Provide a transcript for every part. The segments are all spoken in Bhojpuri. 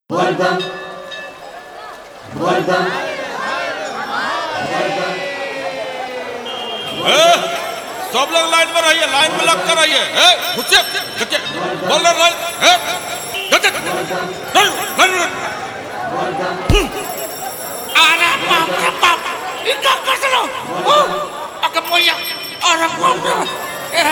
Welcome, welcome, सब लोग लाइन में रहिए, लाइन में लग कर रहिए। घुसिए, देखिए, बोल रहे लाइन, अरे बाप रे बाप, इनका कैसे लो? अगर मोया, अरे बाप रे,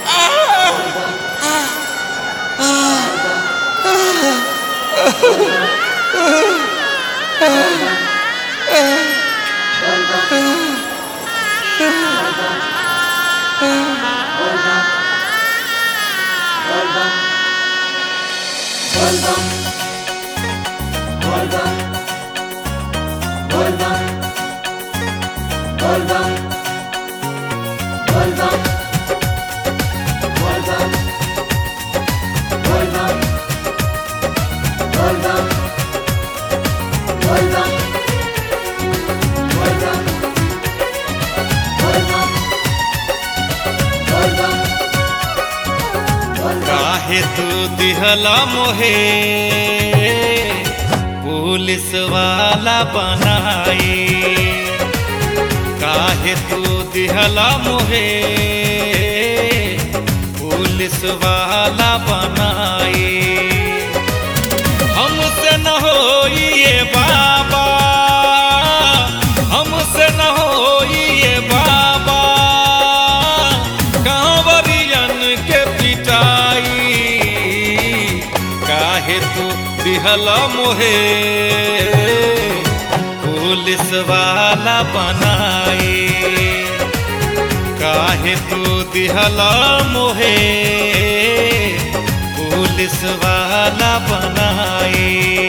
काहे तू दिहला मोहे पुलिस वाला बनाई, काहे तू दिहला मोहे पुलिस वाला बनाई। हमसे न होई ये बाबा, हमसे न होई ये बाबा, कांवरियन के पिटाई, काहे तू दिहला मोहे पुलिस वाला बनाई, काहे तू दिहला मोहे पुलिस वाला बनाई।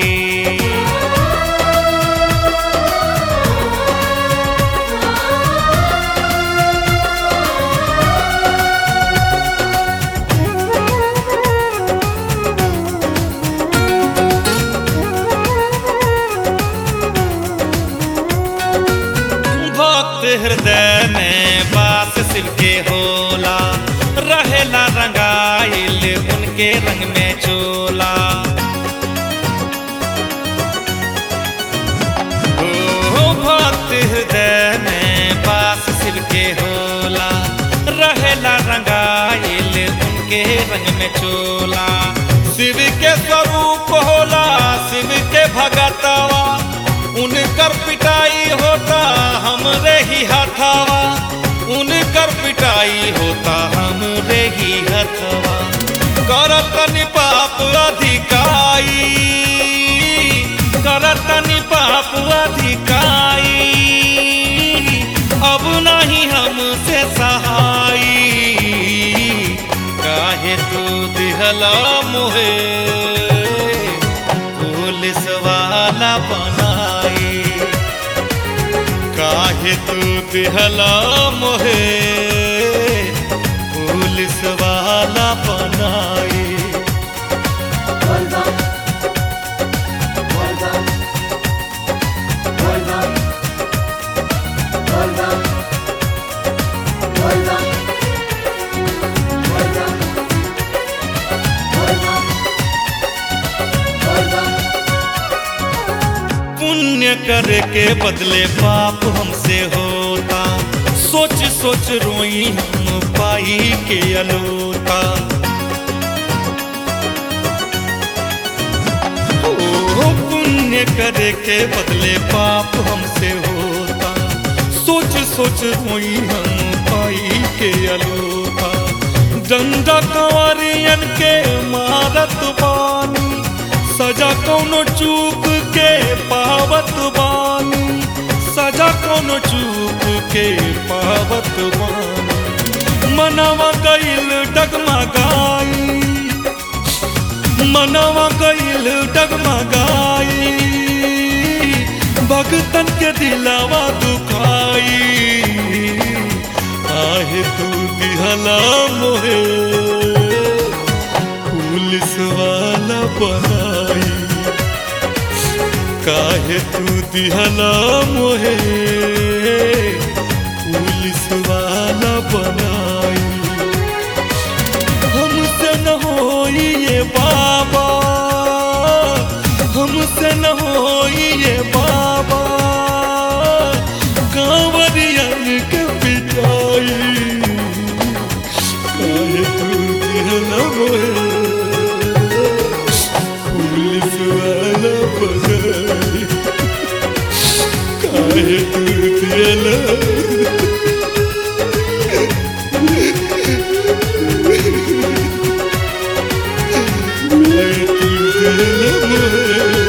हृदय में बास शिव के होला, रहेला रंगाइल उनके रंग में चोला। ओ भक्त हृदय में बास शिव के होला, रहेला रंगाइल उनके रंग में चोला। शिव के स्वरूप होला शिव के भगतवा, उनकर पिटाई होता हमरे ही हथवा, उनकर पिटाई होता हमरे ही हथवा। करतनि पाप अधिकाई, करतनि पाप अधिकाई, अब नहीं हमसे सहाई, काहे तू दिहला मोहे पुलिस वाला बनाई, काहे तू दिहला मोहे पुलिस वाला बनाई। पुण्य करे के बदले पाप हमसे होता, सोच सोच रोई हम पाई के अलोता। ओ पुण्य करे के बदले पाप हमसे होता, सोच सोच रोई हम पाई के अलोता। डंडा कंवरियन के मारत बानी, सजा कौनो चूक के पावत बानी, सजा कौनो चूक के पावत बानी। मनवा गइल डगमगाई, मनवा गइल डगमगाई, भगतन के दिलावा दुखाई, काहे तू दिहला मोहे पुलिस वाला बनाई, काहे तू दिहला मोहे पुलिस वाला बनाई। हमसे न होई ये बाबा, हम मैं